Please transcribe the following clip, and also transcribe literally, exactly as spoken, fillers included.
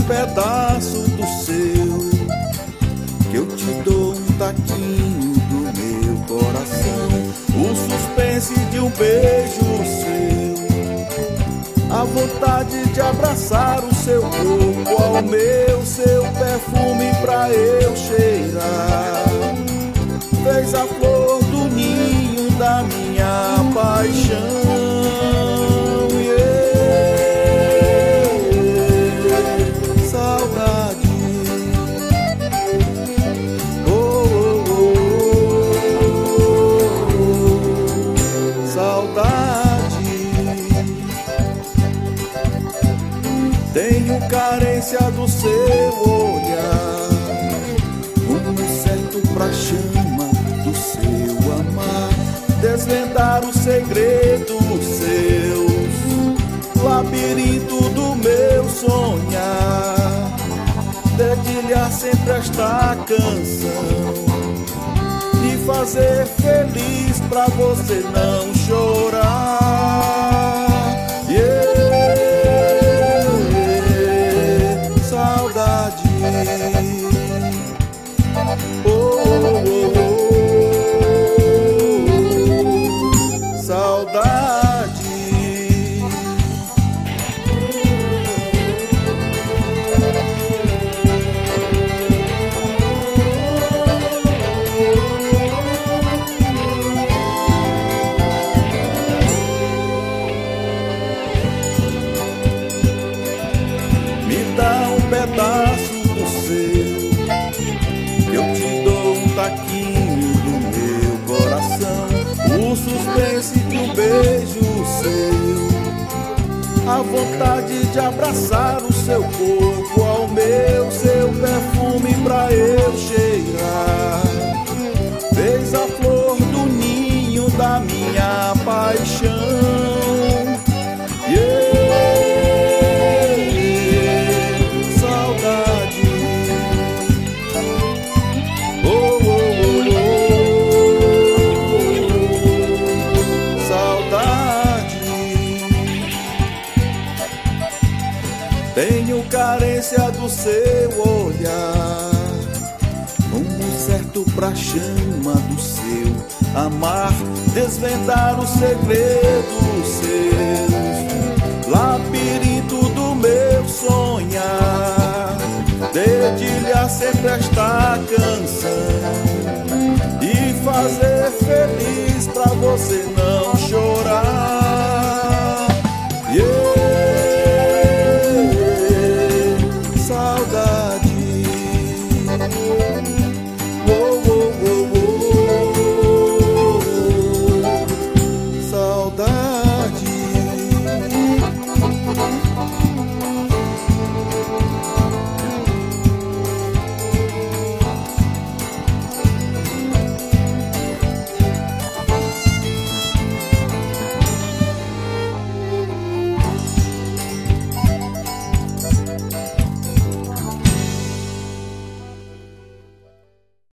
pedaço do seu, que eu te dou um taquinho do meu coração, o suspense de um beijo seu, a vontade de abraçar o seu corpo ao meu, seu perfume pra eu cheirar, fez a flor do ninho da minha paixão. Tenho carência do seu olhar, rumo certo pra chama do seu amar, desvendar os segredos seus, labirinto do meu sonhar, dedilhar sempre esta canção e fazer feliz pra você não chorar. Yeah. Oh, oh, oh, oh, saudade. Me dá um pedaço do seu, que eu te dou um taquinho do meu coração, o suspense de um beijo seu, a vontade de abraçar o seu corpo ao meu, seu perfume pra eu cheirar, fez a flor do ninho da minha paixão. Yeah. Tenho carência do seu olhar, rumo certo pra chama do seu amar, desvendar os segredos seus, labirinto do meu sonhar, dedilhar sempre esta canção e fazer feliz pra você não